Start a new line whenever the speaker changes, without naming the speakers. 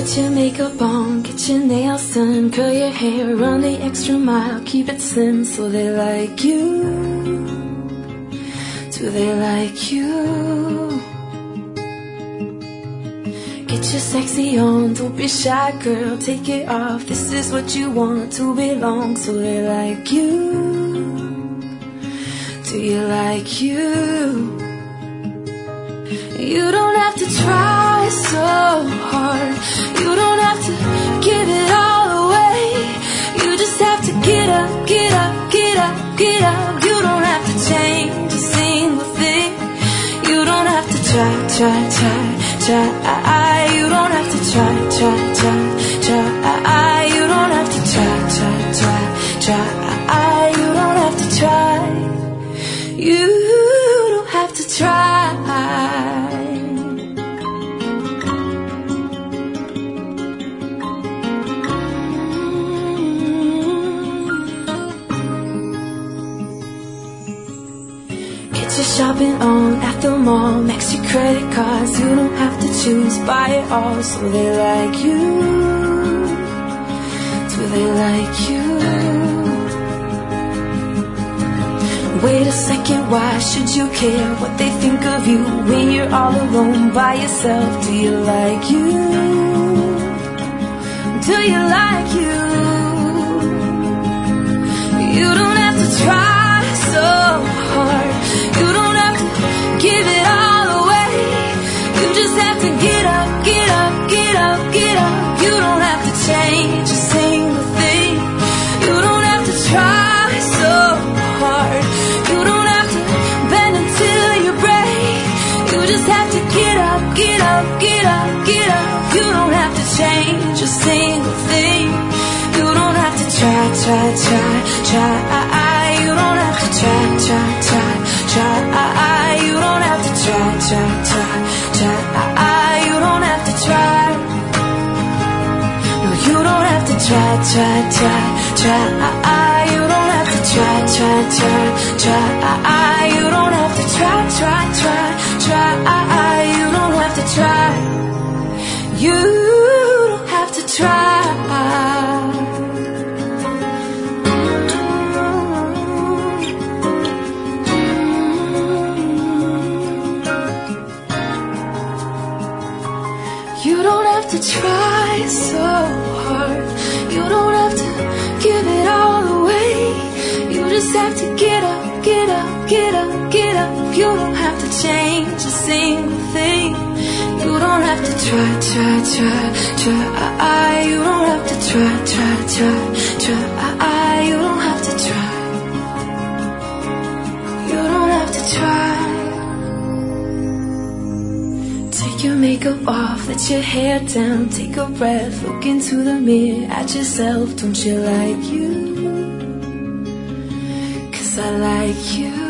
Put your makeup on, get your nails done, curl your hair, run the extra mile, keep it slim so they like you. Do they like you? Get your sexy on, don't be shy girl, take it off. This is what you want to belong, so they like you. Do you like you? You don't have to try so hard, you don't have to give it all away. You just have to get up, get up, get up, get up. You don't have to change a single thing. You don't have to try. You don't have to try. You don't have to try. You don't have to try. You don't have to try. Shopping on at the mall, max your credit cards. You don't have to choose, buy it all, so they like you. Do they like you? Wait a second, why should you care what they think of you when you're all alone by yourself? Do you like you? Do you like you? You don't have to try so hard, you don't have to give it all away. You just have to get up, get up, get up, get up. You don't have to change a single thing. You don't have to try so hard, you don't have to bend until you break. You just have to get up, get up, get up, get up. You don't have to change a single thing. You don't have to try. You don't have to try. You don't have to try. You don't have to try. No, you don't have to try. You don't have to try. You don't have to try. You don't have to try. You don't have to try. You don't have to try so hard, you don't have to give it all away. You just have to get up, get up, get up, get up. You don't have to change a single thing. You don't have to try. You don't have to try. You don't have to try. You don't have to try. Take your makeup off, let your hair down, take a breath, look into the mirror at yourself. Don't you like you? 'Cause I like you.